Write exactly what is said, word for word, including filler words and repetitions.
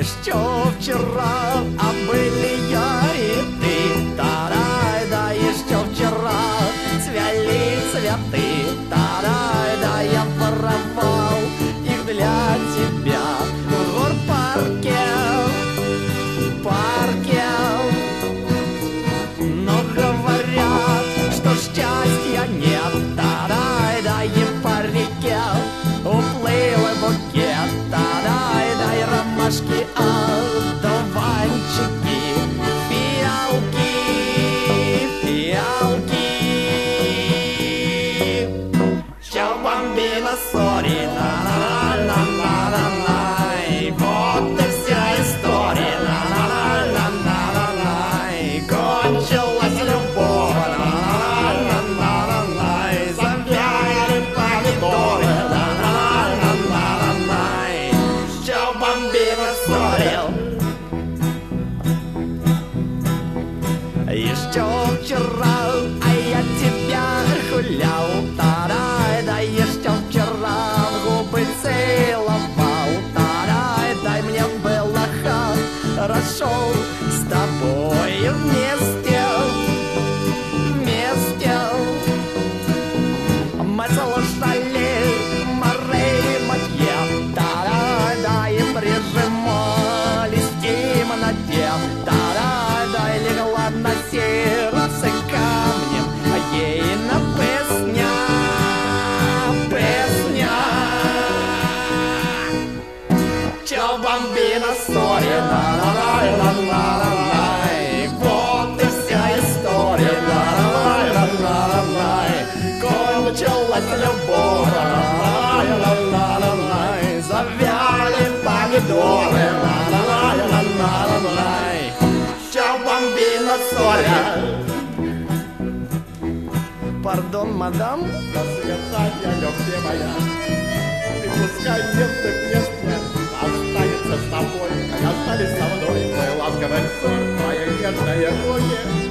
Еще вчера, а были я и ты. Тарай, да еще вчера цвели цветы. Тарай, да я воровал их для тебя в горпарке, парке. Но говорят, что счастья нет. Тарай, да и по реке уплыл букет. Тарай, да и ромашки, одуванчики, фиалки, фиалки. Ciao bambina, sorry, на-на-на-на-на-на. Вот и вся история, на-на-на-на-на-на. Кончилась любовь, на-на-на-на-на-на. Завяли помидоры, на-на-на-на-на-на. Ciao bambina, sorry. Еще вчера, а я тебя гулял. Тарай, да еще вчера в губы целовал. Тарай, дай мне было хорошо с тобой вместе, вместе. Мы слушали Морей Матье. Тарай, да и прижимались в темноте. Тарай, да и легла на сердце камнем, а ей на песня, песня. Ciao bambina, sorry, на-на-на-на-на-на. Вот и вся история, на-на-на-на-на-на. Кончилась любовь, на-на-на-на-на-на. Завяли помидоры, на-на-на-на-на-на. Ciao bambina, sorry. Пардон, мадам. До свидания, любви моя. И пускай нетных мест нет, останется с тобой, как остались со мной. Твой ласковый взор, твои нежные руки.